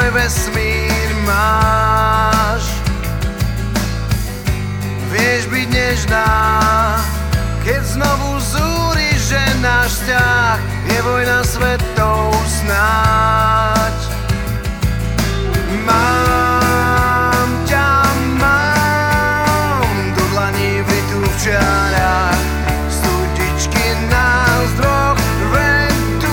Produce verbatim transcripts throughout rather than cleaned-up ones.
vesmír máš. Vieš byť nežná, keď znovu zúriš, že náš vzťah je vojna svetov snáď. Mám ťa, mám do dlaní vrytú v čiarach, studičky nás dvoch ven tu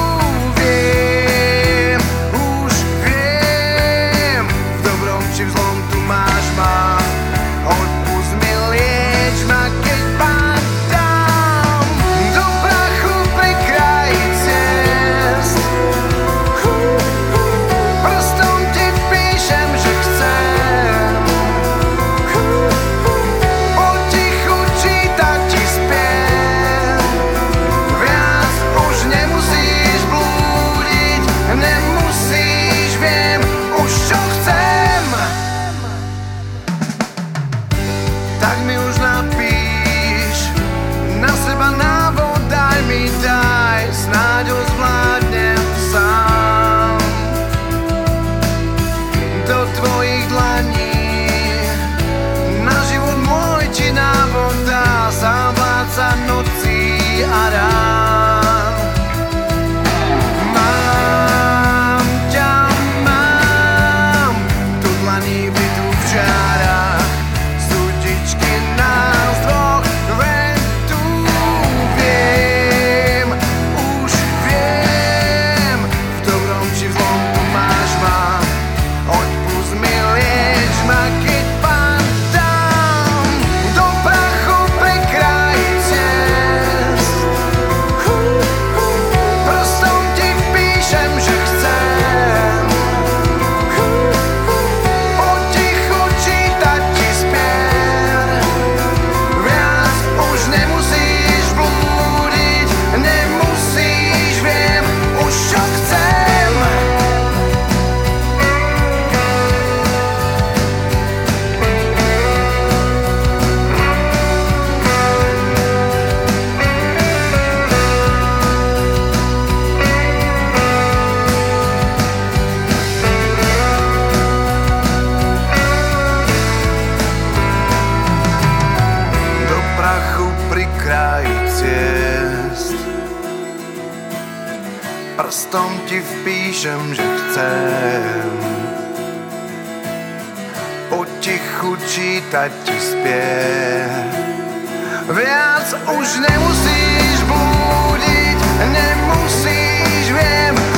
viem, už viem, v dobrom či v zlom tu máš ma. Odpust mi, lieč ma, keď padám do prachu pri kraji ciest. Prstom ti vpíšem, že chcem potichu čítať ti spiev. Viac už nemusíš blúdiť, nemusíš, viem už čo chcem. Tak mi už napíš, na seba návod daj mi, daj, snáď ho zvládnem sám. Do tvojich dlaní na život môj ti návod dá, sám vládca nocí a rán. Mám ťa, mám do dlaní bytú v čiarach, studičky nás dvoch ven tu viem, už viem, v dobrom či v zlom tu máš ma. Odpust mi, lieč ma, keď padám do prachu pri kraji ciest. Prstom ti vpíšem, že chcem potichu čítať ti spier. Viac už nemusíš blúdiť, nemusíš, viem už čo chcem. Do prachu pri kraji ciest. Prstom ti vpíšem, že chcem potichu čítať ti spiev. Viac už nemusíš blúdiť, nemusíš, viem